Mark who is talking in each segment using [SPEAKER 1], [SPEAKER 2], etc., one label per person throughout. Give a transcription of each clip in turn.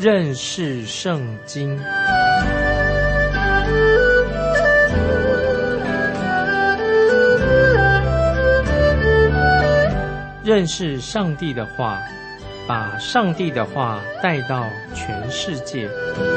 [SPEAKER 1] 认识圣经。认识上帝的话，把上帝的话带到全世界。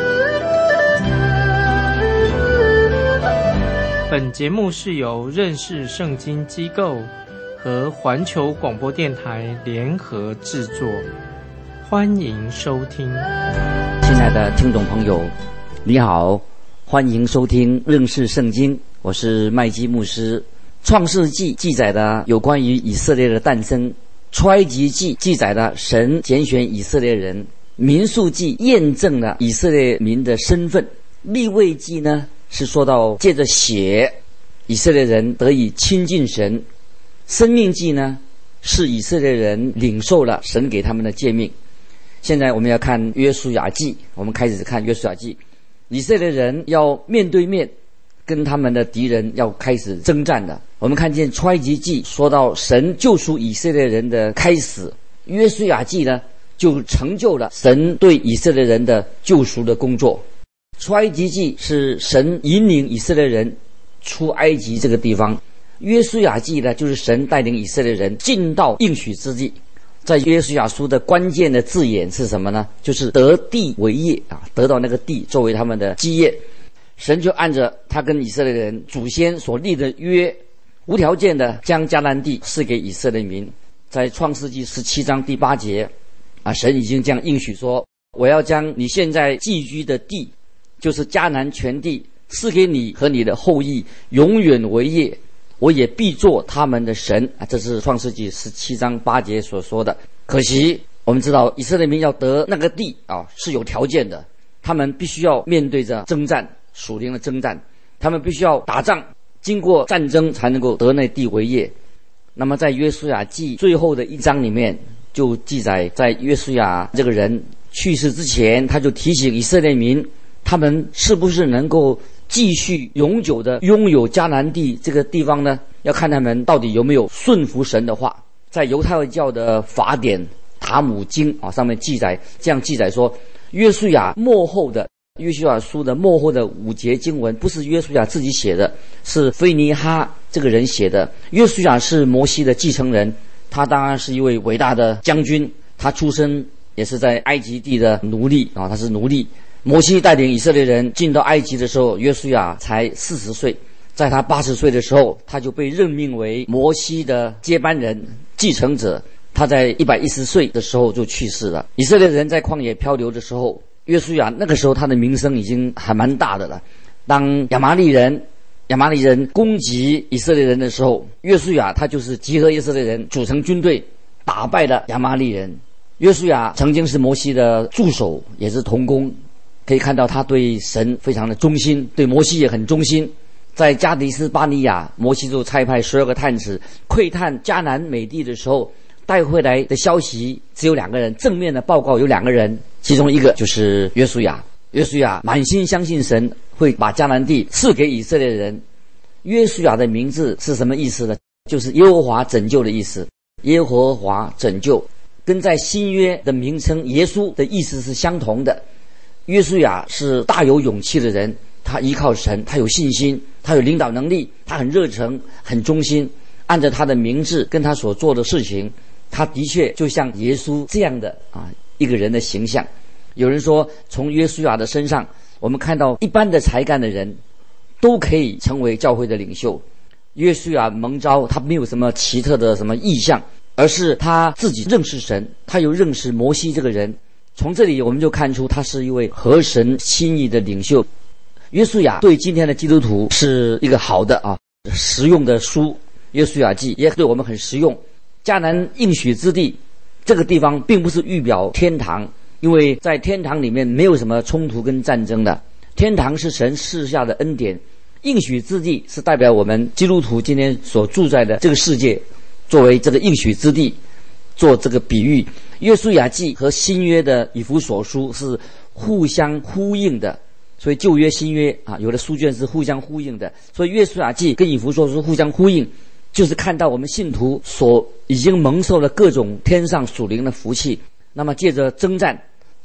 [SPEAKER 1] 本节目是由认识圣经机构和环球广播电台联合制作，欢迎收听。
[SPEAKER 2] 亲爱的听众朋友，你好，欢迎收听认识圣经，我是麦基牧师。创世纪记载的有关于以色列的诞生，出埃及记记载的神拣选以色列人，民数记验证了以色列民的身份，利未记呢是说到借着血以色列人得以亲近神，生命记呢是以色列人领受了神给他们的诫命。现在我们要看约书亚记，我们开始看约书亚记。以色列人要面对面跟他们的敌人要开始征战的。我们看见出埃及记说到神救赎以色列人的开始，约书亚记呢就成就了神对以色列人的救赎的工作。出埃及记是神引领以色列人出埃及这个地方，约书亚记呢就是神带领以色列人进到应许之地。在约书亚书的关键的字眼是什么呢？就是得地为业啊，得到那个地作为他们的基业。神就按着他跟以色列人祖先所立的约，无条件的将迦南地赐给以色列民。在创世纪17章第8节啊，神已经这样应许说，我要将你现在寄居的地，就是迦南全地，赐给你和你的后裔永远为业，我也必做他们的神啊，这是创世纪17章8节所说的。可惜我们知道以色列民要得那个地啊是有条件的，他们必须要面对着征战，属灵的征战，他们必须要打仗，经过战争才能够得那地为业。那么在约书亚记最后的一章里面就记载，在约书亚这个人去世之前，他就提醒以色列民，他们是不是能够继续永久的拥有迦南地这个地方呢？要看他们到底有没有顺服神的话。在犹太教的法典塔姆经啊上面记载，这样记载说，约书亚末后的约书亚书的末后的5节经文不是约书亚自己写的，是菲尼哈这个人写的。约书亚是摩西的继承人，他当然是一位伟大的将军，他出生也是在埃及地的奴隶啊，他是奴隶。摩西带领以色列人进到埃及的时候，约书亚才40岁，在他80岁的时候，他就被任命为摩西的接班人、继承者。他在110岁的时候就去世了。以色列人在旷野漂流的时候，约书亚那个时候他的名声已经还蛮大的了。当亚玛利人攻击以色列人的时候，约书亚他就是集合以色列人组成军队，打败了亚玛利人。约书亚曾经是摩西的助手，也是同工，可以看到他对神非常的忠心，对摩西也很忠心。在加迪斯巴尼亚，摩西就差派12个探子窥探迦南美地的时候，带回来的消息只有2个人，正面的报告有2个人，其中一个就是约书亚。约书亚满心相信神会把迦南地赐给以色列人。约书亚的名字是什么意思呢？就是耶和华拯救的意思。耶和华拯救跟在新约的名称耶稣的意思是相同的。约书亚是大有勇气的人，他依靠神，他有信心，他有领导能力，他很热诚，很忠心，按照他的名字跟他所做的事情，他的确就像耶稣这样的一个人的形象。有人说，从约书亚的身上我们看到一般的才干的人都可以成为教会的领袖。约书亚蒙召，他没有什么奇特的什么意象，而是他自己认识神，他又认识摩西这个人。从这里我们就看出他是一位合神心意的领袖。约书亚对今天的基督徒是一个好的实用的书，约书亚记也对我们很实用。迦南应许之地这个地方并不是预表天堂，因为在天堂里面没有什么冲突跟战争的，天堂是神赐下的恩典，应许之地是代表我们基督徒今天所住在的这个世界，作为这个应许之地做这个比喻。约书亚记和新约的以弗所书是互相呼应的，所以旧约新约有的书卷是互相呼应的，所以约书亚记跟以弗所书互相呼应，就是看到我们信徒所已经蒙受了各种天上属灵的福气。那么借着征战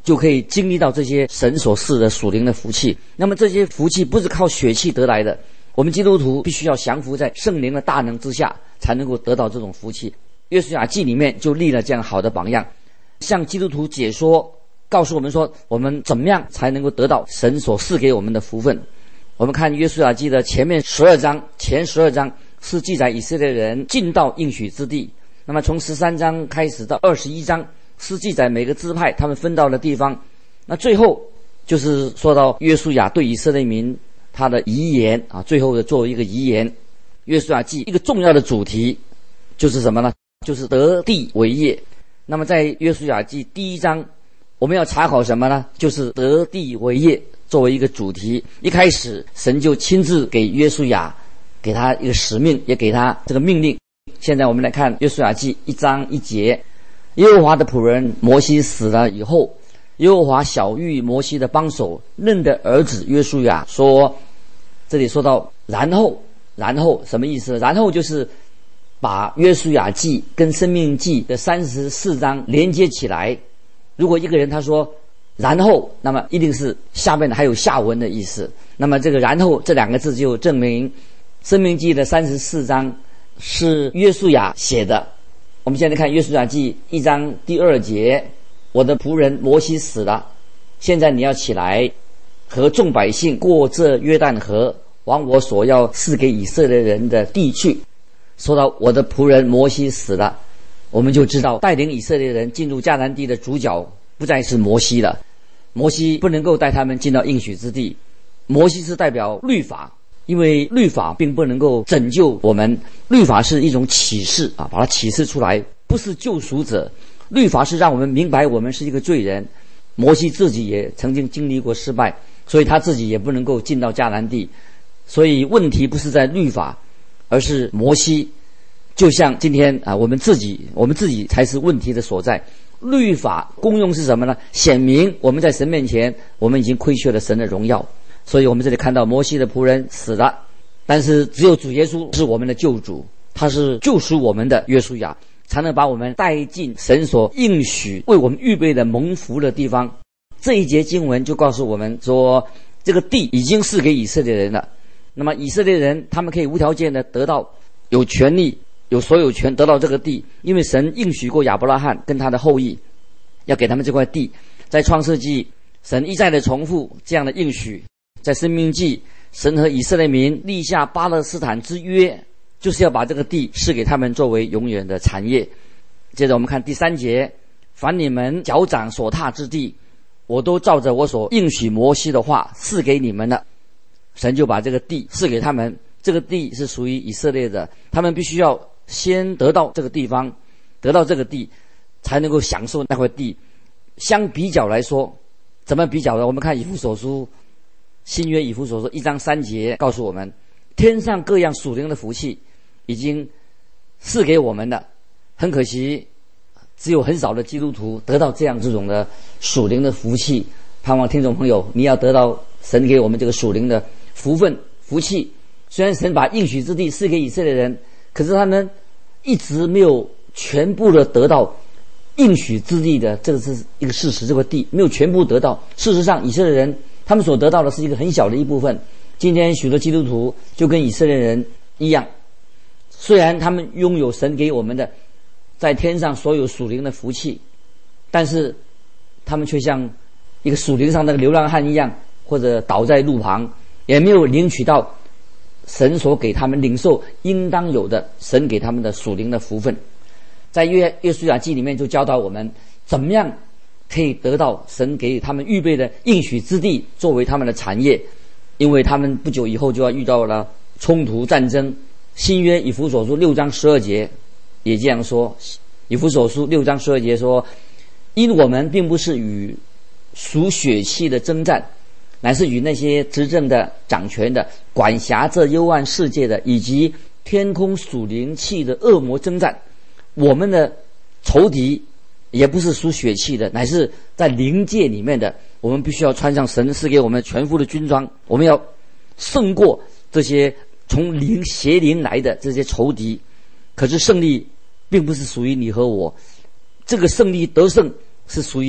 [SPEAKER 2] 就可以经历到这些神所赐的属灵的福气。那么这些福气不是靠血气得来的，我们基督徒必须要降服在圣灵的大能之下，才能够得到这种福气。约书亚记里面就立了这样好的榜样，向基督徒解说，告诉我们说我们怎么样才能够得到神所赐给我们的福分。我们看约书亚记的前面12章，前12章是记载以色列人进到应许之地，那么从13章开始到21章是记载每个支派他们分到的地方，那最后就是说到约书亚对以色列民他的遗言啊，最后的作为一个遗言。约书亚记一个重要的主题就是什么呢？就是得地为业。那么在约书亚记第1章我们要查考什么呢？就是得地为业作为一个主题。一开始神就亲自给约书亚给他一个使命，也给他这个命令。现在我们来看约书亚记1章1节，耶和华的仆人摩西死了以后，耶和华晓谕摩西的帮手嫩的儿子约书亚说，这里说到然后什么意思呢？然后就是把约书亚记跟申命记的34章连接起来。如果一个人他说然后，那么一定是下面的还有下文的意思。那么这个然后这2个字就证明申命记的34章是约书亚写的。我们现在看约书亚记1章第2节，我的仆人摩西死了，现在你要起来和众百姓过这约旦河，往我所要赐给以色列人的地去。说到我的仆人摩西死了，我们就知道带领以色列人进入迦南地的主角不再是摩西了。摩西不能够带他们进到应许之地，摩西是代表律法，因为律法并不能够拯救我们，律法是一种启示啊，把它启示出来，不是救赎者。律法是让我们明白我们是一个罪人。摩西自己也曾经经历过失败，所以他自己也不能够进到迦南地。所以问题不是在律法，而是摩西。就像今天啊，我们自己才是问题的所在。律法功用是什么呢？显明我们在神面前我们已经亏缺了神的荣耀。所以我们这里看到摩西的仆人死了，但是只有主耶稣是我们的救主，他是救赎我们的约书亚，才能把我们带进神所应许为我们预备的蒙福的地方。这一节经文就告诉我们说，这个地已经是给以色列人了。那么以色列人他们可以无条件的得到，有权利有所有权得到这个地，因为神应许过亚伯拉罕跟他的后裔要给他们这块地。在创世纪神一再的重复这样的应许，在申命记神和以色列民立下巴勒斯坦之约，就是要把这个地赐给他们作为永远的产业。接着我们看第3节，凡你们脚掌所踏之地，我都照着我所应许摩西的话赐给你们了。神就把这个地赐给他们，这个地是属于以色列的，他们必须要先得到这个地方，得到这个地才能够享受那块地。相比较来说，怎么比较呢？我们看以弗所书，新约以弗所书1章3节告诉我们，天上各样属灵的福气已经赐给我们了。很可惜只有很少的基督徒得到这种的属灵的福气。盼望听众朋友你要得到神给我们这个属灵的福分福气。虽然神把应许之地赐给以色列人，可是他们一直没有全部的得到应许之地的，这个是一个事实，这个地没有全部得到。事实上以色列人他们所得到的是一个很小的一部分。今天许多基督徒就跟以色列人一样，虽然他们拥有神给我们的在天上所有属灵的福气，但是他们却像一个属灵上的流浪汉一样，或者倒在路旁，也没有领取到神所给他们领受应当有的神给他们的属灵的福分。在约书亚记里面就教导我们怎么样可以得到神给他们预备的应许之地作为他们的产业，因为他们不久以后就要遇到了冲突战争。新约以弗所书6章12节也这样说，以弗所书6章12节说，因我们并不是与属血气的征战，乃是与那些执政的掌权的管辖这幽暗世界的以及天空属灵气的恶魔征战。我们的仇敌也不是属血气的，乃是在灵界里面的。我们必须要穿上神赐给我们全副的军装，我们要胜过这些从邪灵来的这些仇敌。可是胜利并不是属于你和我，这个胜利得胜是属于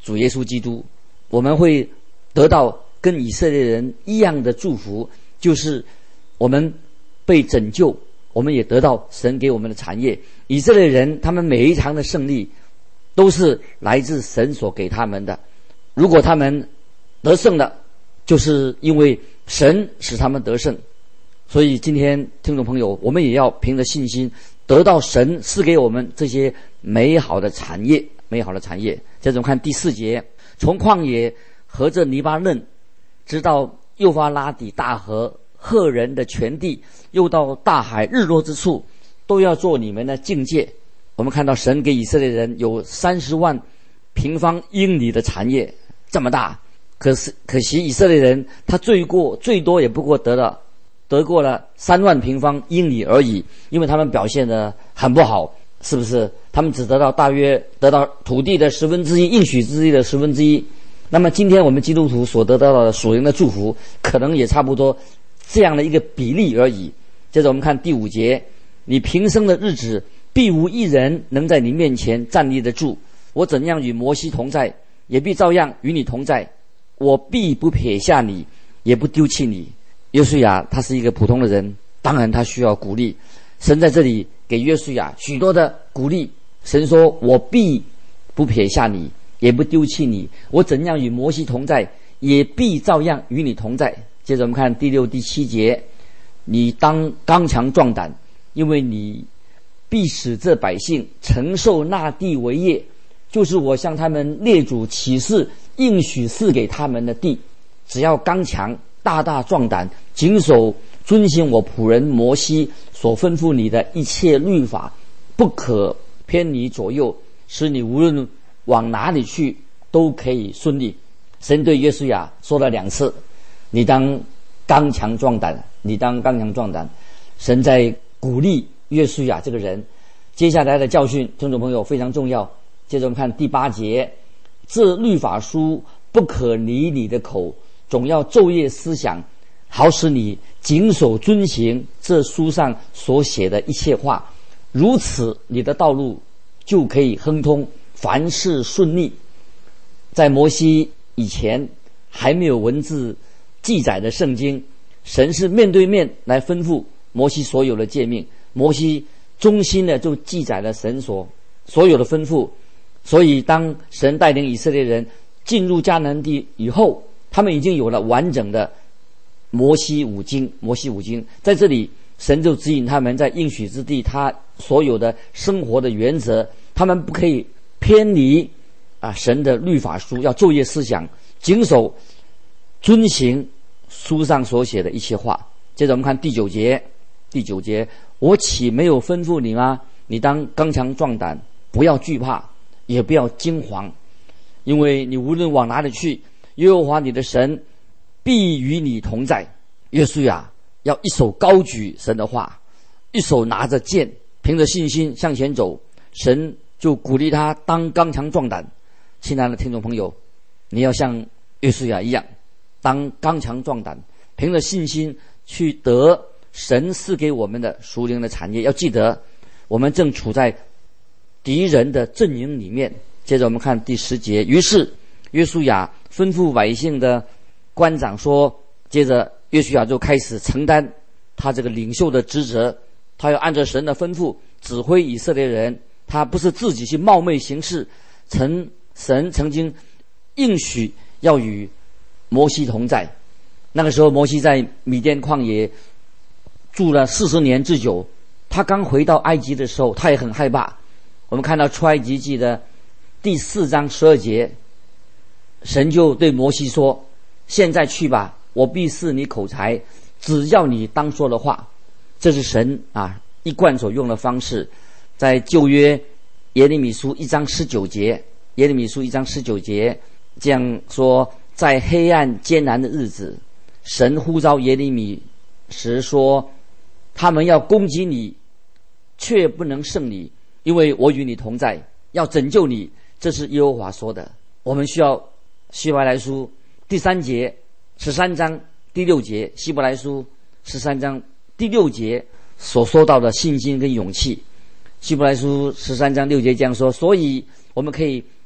[SPEAKER 2] 主耶稣基督，我们会得到跟以色列人一样的祝福，就是我们被拯救，我们也得到神给我们的产业。以色列人他们每一场的胜利都是来自神所给他们的，如果他们得胜了，就是因为神使他们得胜。所以今天听众朋友，我们也要凭着信心得到神赐给我们这些美好的产业，美好的产业。接着我们看第4节，从旷野和着黎巴嫩，直到幼发拉底大河赫人的全地，又到大海日落之处，都要做你们的境界。我们看到神给以色列人有30万平方英里的产业，这么大，可惜以色列人他最多也不过得过了3万平方英里而已，因为他们表现得很不好，是不是？他们只大约得到土地的1/10，应许之地的1/10。那么今天我们基督徒所得到的属灵的祝福，可能也差不多这样的一个比例而已。接着我们看第5节，你平生的日子，必无一人能在你面前站立得住。我怎样与摩西同在，也必照样与你同在。我必不撇下你，也不丢弃你。约书亚他是一个普通的人，当然他需要鼓励。神在这里给约书亚许多的鼓励。神说，我必不撇下你，也不丢弃你。我怎样与摩西同在，也必照样与你同在。接着我们看第6、第7节，你当刚强壮胆，因为你必使这百姓承受那地为业，就是我向他们列祖起誓应许赐给他们的地。只要刚强，大大壮胆，谨守遵行我仆人摩西所吩咐你的一切律法，不可偏离左右，使你无论往哪里去都可以顺利。神对约书亚说了2次，你当刚强壮胆，你当刚强壮胆。神在鼓励约书亚这个人。接下来的教训，听众朋友非常重要。接着我们看第8节，这律法书不可离你的口，总要昼夜思想，好使你谨守遵行这书上所写的一切话，如此你的道路就可以亨通，凡事顺利。在摩西以前还没有文字记载的圣经，神是面对面来吩咐摩西所有的诫命，摩西忠心的就记载了神所有的吩咐。所以当神带领以色列人进入迦南地以后，他们已经有了完整的摩西五经。在这里神就指引他们在应许之地他所有的生活的原则，他们不可以偏离神的律法书，要昼夜思想，谨守遵行书上所写的一切话。接着我们看第9节，我岂没有吩咐你吗？你当刚强壮胆，不要惧怕，也不要惊惶，因为你无论往哪里去，耶和华你的神必与你同在。约书亚要一手高举神的话，一手拿着剑，凭着信心向前走。神就鼓励他当刚强壮胆。亲爱的听众朋友，你要像约书亚一样，当刚强壮胆，凭着信心去得神赐给我们的属灵的产业。要记得，我们正处在敌人的阵营里面。接着我们看第10节，于是约书亚吩咐百姓的官长说，接着约书亚就开始承担他这个领袖的职责，他要按照神的吩咐指挥以色列人，他不是自己去冒昧行事。神曾经应许要与摩西同在，那个时候摩西在米甸旷野住了40年之久，他刚回到埃及的时候，他也很害怕。我们看到出埃及记的第4章12节，神就对摩西说，现在去吧，我必赐你口才，只要你当说的话。这是神一贯所用的方式。在旧约耶利米书1章19节，这样说，在黑暗艰难的日子，神呼召耶利米时说，他们要攻击你，却不能胜你，因为我与你同在，要拯救你。这是耶和华说的。我们需要希伯来书第3节13章第6节，希伯来书13章第6节所说到的信心跟勇气。希伯来书13章6节这样说，所以我们可以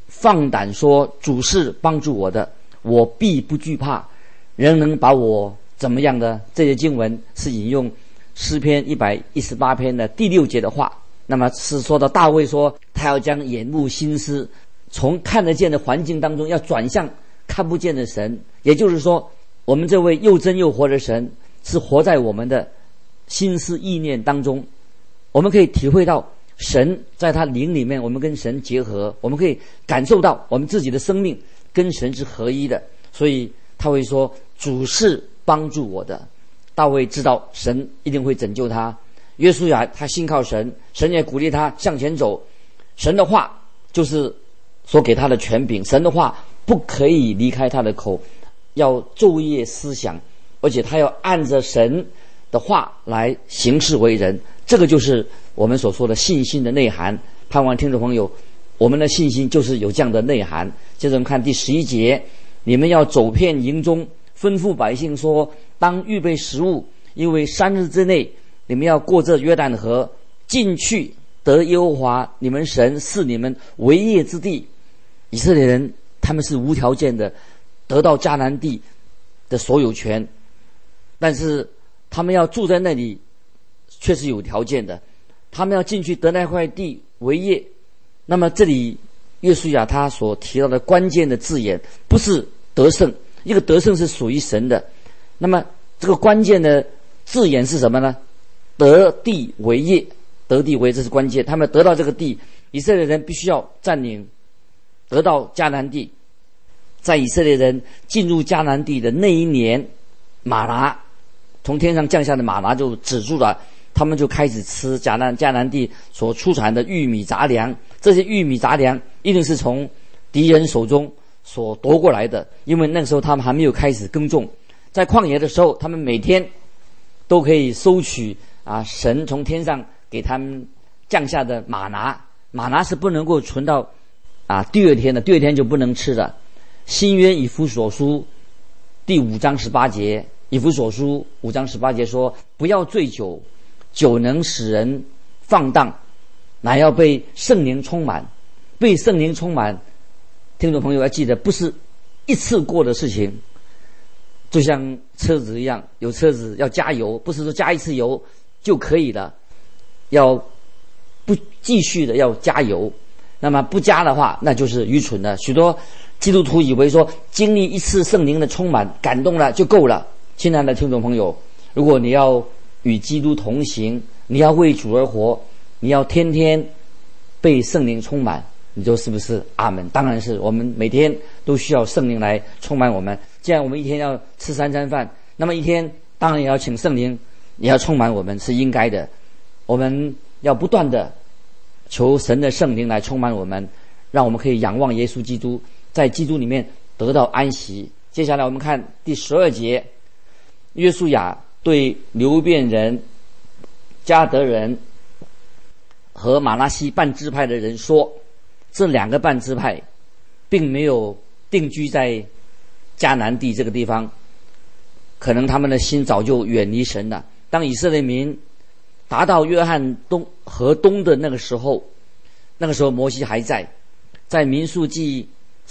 [SPEAKER 2] 放胆说，主是帮助我的，我必不惧怕，人能把我怎么样的？这些经文是引用诗篇118篇的第6节的话。那么是说到大卫说，他要将眼目心思从看得见的环境当中要转向看不见的神，也就是说，我们这位又真又活的神是活在我们的心思意念当中。我们可以体会到神在他灵里面，我们跟神结合，我们可以感受到我们自己的生命跟神是合一的。所以他会说，主是帮助我的。大卫知道神一定会拯救他。约书亚他信靠神，神也鼓励他向前走。神的话就是所给他的权柄，神的话不可以离开他的口，要昼夜思想，而且他要按着神的话来行事为人。这个就是我们所说的信心的内涵。盼望听众朋友，我们的信心就是有这样的内涵。接着我们看第11节，你们要走遍营中，吩咐百姓说，当预备食物，因为3日之内你们要过这约旦河，进去得耶和华你们神赐你们为业之地。以色列人他们是无条件的得到迦南地的所有权，但是他们要住在那里却是有条件的，他们要进去得那块地为业。那么这里约书亚他所提到的关键的字眼不是得胜，一个得胜是属于神的。那么这个关键的字眼是什么呢？得地为业，得地为，这是关键。他们得到这个地，以色列人必须要占领得到迦南地。在以色列人进入迦南地的那一年，玛拿从天上降下的玛拿就止住了，他们就开始吃迦南地所出产的玉米杂粮。这些玉米杂粮一定是从敌人手中所夺过来的，因为那个时候他们还没有开始耕种。在旷野的时候，他们每天都可以收取神从天上给他们降下的玛拿。玛拿是不能够存到第二天的，第二天就不能吃了。新约以弗所书第5章18节，以弗所书5章18节说，不要醉酒，酒能使人放荡，乃要被圣灵充满。被圣灵充满，听众朋友要记得，不是一次过的事情，就像车子一样，有车子要加油，不是说加一次油就可以了，要不继续的要加油。那么不加的话，那就是愚蠢的。许多基督徒以为说经历一次圣灵的充满感动了就够了。亲爱的听众朋友，如果你要与基督同行，你要为主而活，你要天天被圣灵充满，你说是不是？阿们。当然是，我们每天都需要圣灵来充满我们。既然我们一天要吃3餐饭，那么一天当然也要请圣灵也要充满我们，是应该的。我们要不断的求神的圣灵来充满我们，让我们可以仰望耶稣基督，在基督里面得到安息。接下来我们看第12节，约书亚对流便人、迦得人和玛拿西半支派的人说，这2个半支派并没有定居在迦南地这个地方，可能他们的心早就远离神了。当以色列民达到约翰河东的那个时候，摩西还在民数记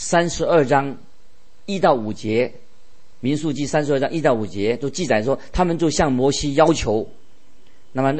[SPEAKER 2] 32章1到5节，民数记32章1到5节都记载说，他们就向摩西要求。那么那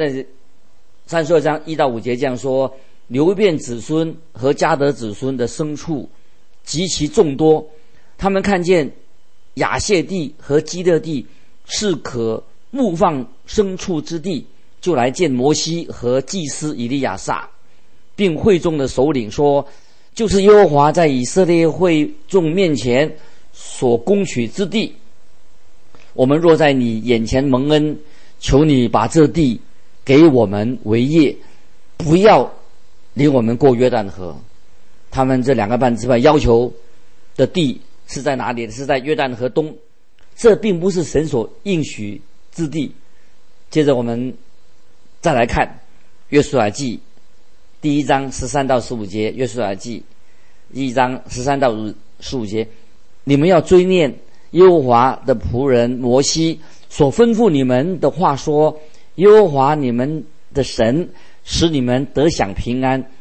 [SPEAKER 2] 32章1到5节这样说，流便子孙和迦得子孙的牲畜极其众多，他们看见亚谢地和基勒地是可牧放牲畜之地，就来见摩西和祭司以利亚撒，并会众的首领说，就是耶和华在以色列会众面前所攻取之地，我们若在你眼前蒙恩，求你把这地给我们为业，不要领我们过约旦河。他们这2个半支派要求的地是在哪里？是在约旦河东，这并不是神所应许之地。接着我们再来看约书亚记第1章13到15节，约书亚记1章13到15节，你们要追念耶和华的仆人摩西所吩咐你们的话说，耶和华你们的神使你们得享平安，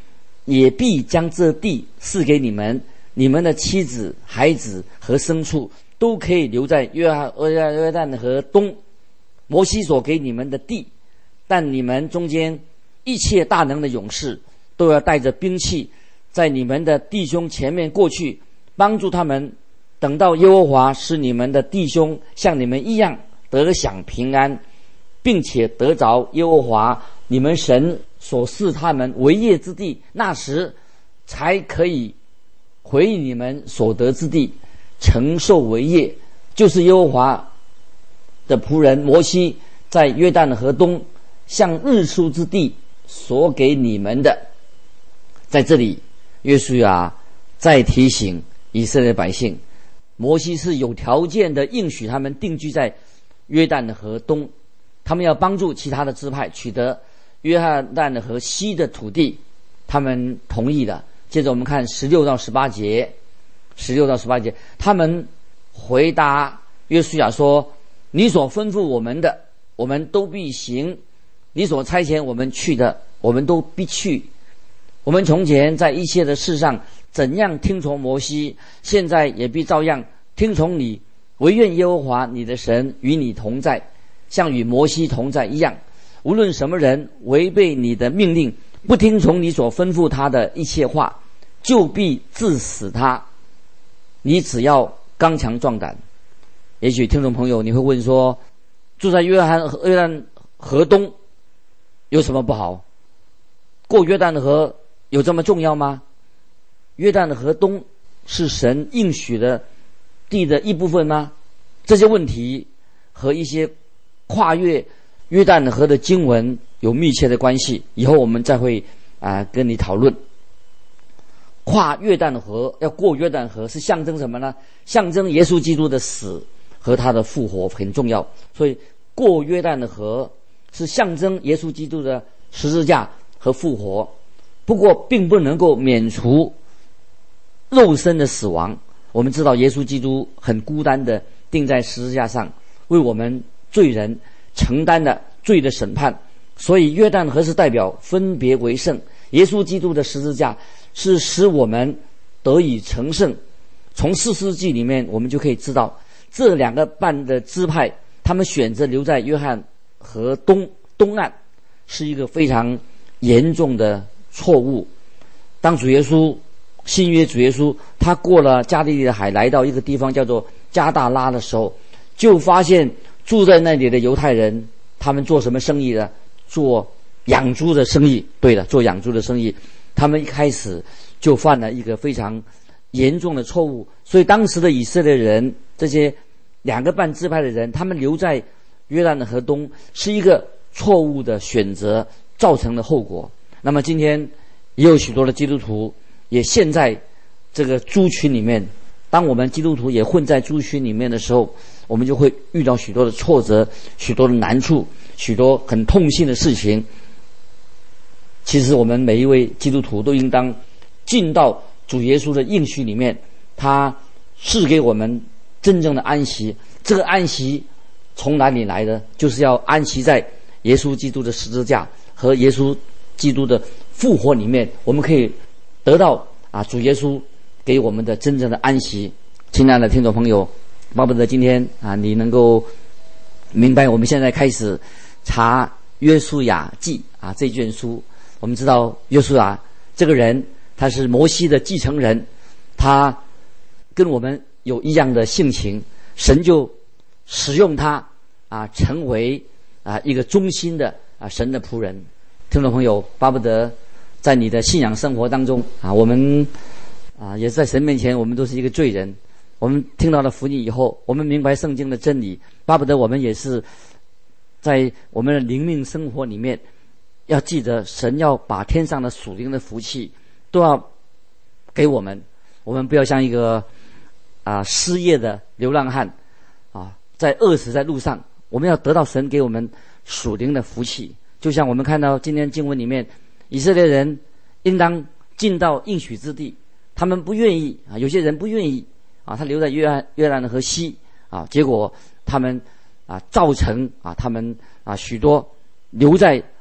[SPEAKER 2] 也必将这地赐给你们，你们的妻子、孩子和牲畜都可以留在约旦河东摩西所给你们的地，但你们中间一切大能的勇士都要带着兵器，在你们的弟兄前面过去，帮助他们，等到耶和华使你们的弟兄像你们一样得享平安，并且得着耶和华你们神所赐他们为业之地，那时才可以回你们所得之地，承受为业，就是耶和华的仆人摩西在约旦河东向日出之地所给你们的。在这里约书亚再提醒以色列百姓，摩西是有条件的应许他们定居在约旦河东，他们要帮助其他的支派取得约旦河西的土地，他们同意了。接着我们看16到18节，他们回答约书亚说，你所吩咐我们的，我们都必行；你所差遣我们去的，我们都必去。我们从前在一切的事上怎样听从摩西，现在也必照样听从你，惟愿耶和华你的神与你同在，像与摩西同在一样。无论什么人违背你的命令，不听从你所吩咐他的一切话，就必治死他。你只要刚强壮胆。也许听众朋友你会问说，住在约旦河东有什么不好？过约旦河有这么重要吗？约旦河东是神应许的地的一部分吗？这些问题和一些跨越约旦河的经文有密切的关系，以后我们再会跟你讨论。跨约旦河，要过约旦河是象征什么呢？象征耶稣基督的死和他的复活很重要，所以过约旦的河是象征耶稣基督的十字架和复活，不过并不能够免除肉身的死亡。我们知道耶稣基督很孤单的钉在十字架上，为我们罪人承担了罪的审判，所以约旦河是代表分别为圣，耶稣基督的十字架是使我们得以成圣。从四世纪里面我们就可以知道，这两个半的支派他们选择留在约翰河东岸是一个非常严重的错误。当主耶稣新约主耶稣他过了加利利的海，来到一个地方叫做加大拉的时候，就发现住在那里的犹太人他们做什么生意呢？做养猪的生意。对了，做养猪的生意。他们一开始就犯了一个非常严重的错误，所以当时的以色列人，这些两个半支派的人，他们留在约旦的河东是一个错误的选择造成的后果。那么今天也有许多的基督徒也陷在这个猪群里面，当我们基督徒也混在猪群里面的时候，我们就会遇到许多的挫折，许多的难处，许多很痛心的事情。其实我们每一位基督徒都应当进到主耶稣的应许里面，他赐给我们真正的安息。这个安息从哪里来的？就是要安息在耶稣基督的十字架和耶稣基督的复活里面，我们可以得到主耶稣给我们的真正的安息。亲爱的听众朋友，巴不得今天你能够明白，我们现在开始查约书亚记这卷书。我们知道约书亚这个人他是摩西的继承人，他跟我们有一样的性情，神就使用他成为一个忠心的神的仆人。听众朋友，巴不得在你的信仰生活当中我们也在神面前我们都是一个罪人，我们听到了福音以后，我们明白圣经的真理，巴不得我们也是在我们的灵命生活里面要记得，神要把天上的属灵的福气都要给我们。我们不要像一个失业的流浪汉在饿死在路上，我们要得到神给我们属灵的福气。就像我们看到今天经文里面，以色列人应当进到应许之地，他们不愿意有些人不愿意他留在约旦河西结果他们造成他们许多留在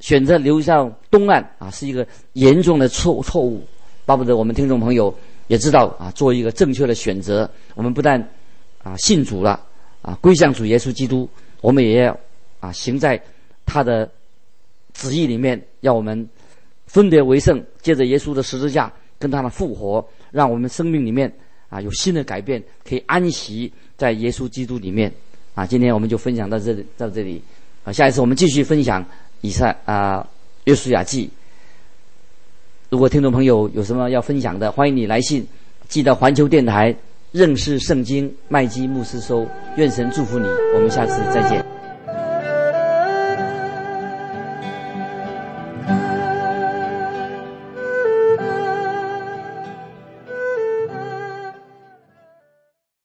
[SPEAKER 2] 选择流向东岸啊，是一个严重的错误。巴不得我们听众朋友也知道啊，做一个正确的选择。我们不但信主了啊，归向主耶稣基督，我们也要行在他的旨意里面，要我们分别为圣，借着耶稣的十字架跟他的复活，让我们生命里面有新的改变，可以安息在耶稣基督里面啊。今天我们就分享到这里啊，下一次我们继续分享约书亚记。如果听众朋友有什么要分享的，欢迎你来信寄到环球电台认识圣经麦基牧师收。愿神祝福你，我们下次再见。